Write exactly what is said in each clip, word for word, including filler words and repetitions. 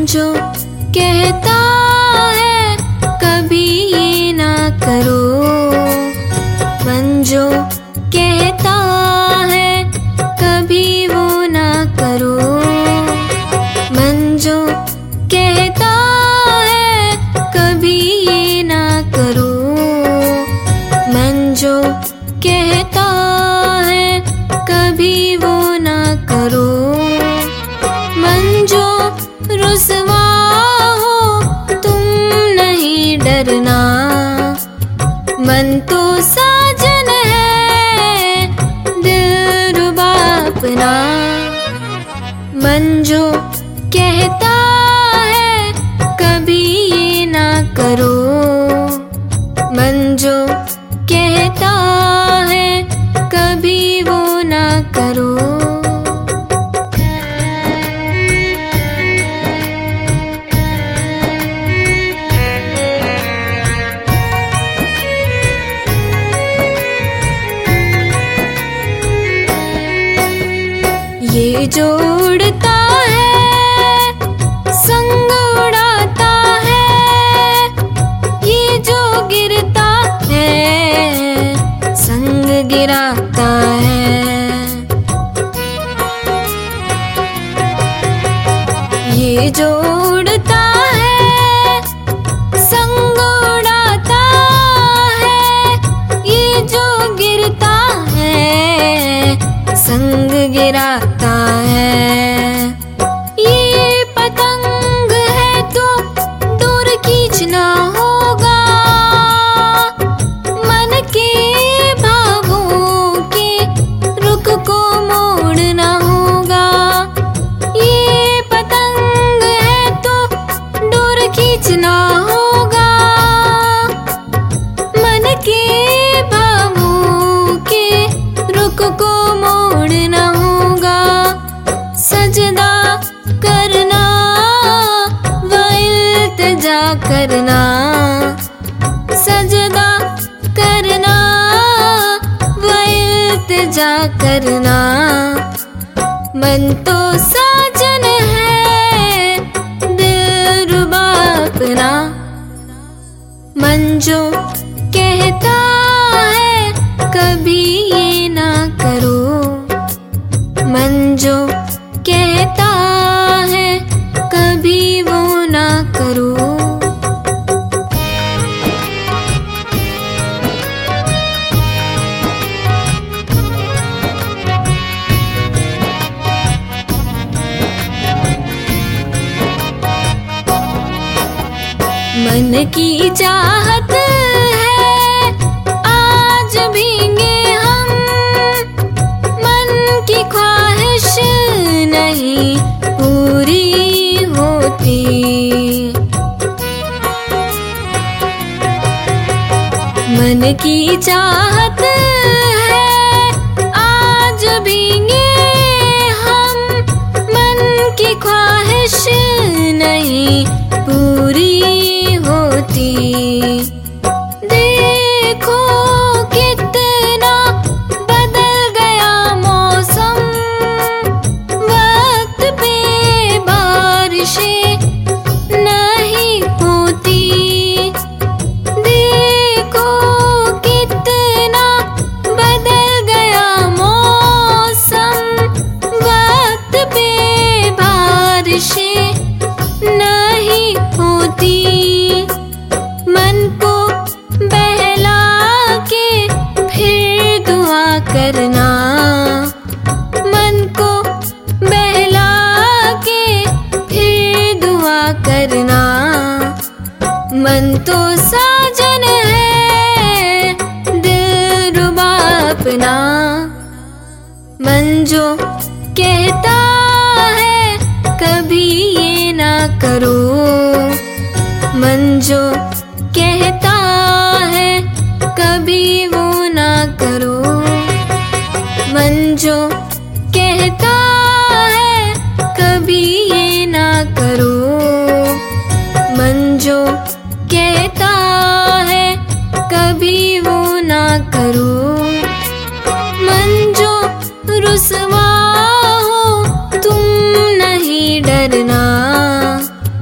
जो कहता है कभी ये ना करो, मन जो कहता है कभी वो ना करो, मन जो कहता है कभी ये ना करो, मन जो कहता है कभी वो ना करो, मन जो रुसवा हो तुम नहीं डरना, मन तो साजन है दिलरुबा अपना, मन जो कहता है कभी ये ना करो, मन जो कहता है कभी वो ना करो। ये जो उड़ता है संग उड़ाता है, ये जो गिरता है संग गिराता है, ये जो उड़ता है संग उड़ाता है, ये जो गिरता है संग गिराता है, ये पतंग है तो दूर खींचना होगा, मन के भावों के रुख को मोड़ना होगा, ये पतंग है तो दूर खींचना होगा, मन के भावों के रुख को मोड़ना होगा, सजदा करना व इल्तिजा करना, सजदा करना व इल्तिजा करना, मन तो साजन है दिलरुबा अपना, मन जो कहता है कभी ये ना करो, मन जो कहता है कभी वो ना करो। मन की चाहत है आज भीगे हम, मन की ख्वाहिश नहीं पूरी होती, मन की चाहत है आज भीगे हम, मन की ख्वाहिश नहीं पूरी होती, देखो कितना बदल गया मौसम, वक्त पे बारिशें नहीं होती, देखो कितना बदल गया मौसम, वक्त पे बारिशें नहीं होती, मन को बहला के फिर दुआ करना, मन को बहला के फिर दुआ करना, मन तो साजन है दिलरुबा अपना, मन जो कहता है कभी ये ना करो, मन जो कहता है कभी वो ना करो, मन जो कहता है कभी ये ना करो, मन जो कहता है कभी वो ना करो, मन जो रुसवा हो तुम नहीं डरना,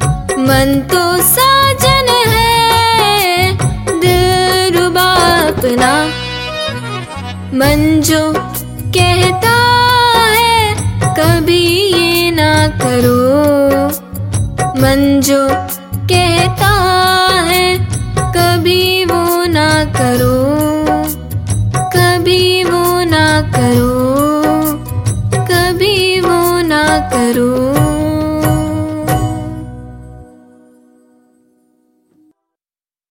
सुना। मन जो कहता है कभी ये ना करो, मन जो कहता है कभी वो ना करो, कभी वो ना करो, कभी वो ना करो।